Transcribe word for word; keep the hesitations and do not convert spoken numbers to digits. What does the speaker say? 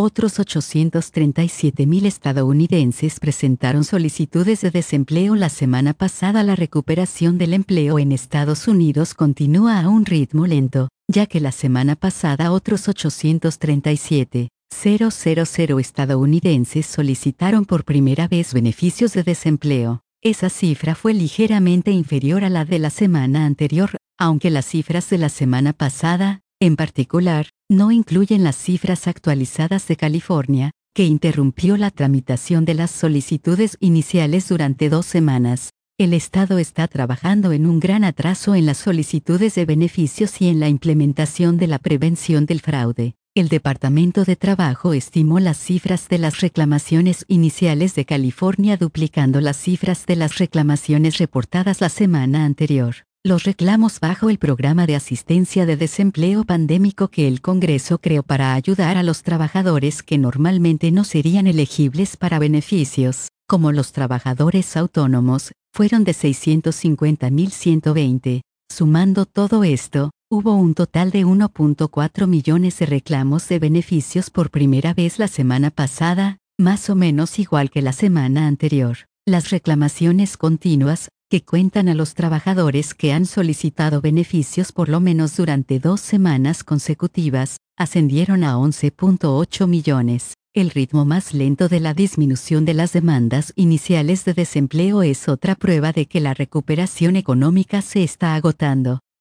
Otros ochocientos treinta y siete mil estadounidenses presentaron solicitudes de desempleo la semana pasada. La recuperación del empleo en Estados Unidos continúa a un ritmo lento, ya que la semana pasada otros ochocientos treinta y siete mil estadounidenses solicitaron por primera vez beneficios de desempleo. Esa cifra fue ligeramente inferior a la de la semana anterior, aunque las cifras de la semana pasada, en particular, no incluyen las cifras actualizadas de California, que interrumpió la tramitación de las solicitudes iniciales durante dos semanas. El Estado está trabajando en un gran atraso en las solicitudes de beneficios y en la implementación de la prevención del fraude. El Departamento de Trabajo estimó las cifras de las reclamaciones iniciales de California duplicando las cifras de las reclamaciones reportadas la semana anterior. Los reclamos bajo el programa de asistencia de desempleo pandémico que el Congreso creó para ayudar a los trabajadores que normalmente no serían elegibles para beneficios, como los trabajadores autónomos, fueron de seiscientos cincuenta mil ciento veinte. Sumando todo esto, hubo un total de uno punto cuatro millones de reclamos de beneficios por primera vez la semana pasada, más o menos igual que la semana anterior. Las reclamaciones continuas, que cuentan a los trabajadores que han solicitado beneficios por lo menos durante dos semanas consecutivas, ascendieron a once punto ocho millones. El ritmo más lento de la disminución de las demandas iniciales de desempleo es otra prueba de que la recuperación económica se está agotando.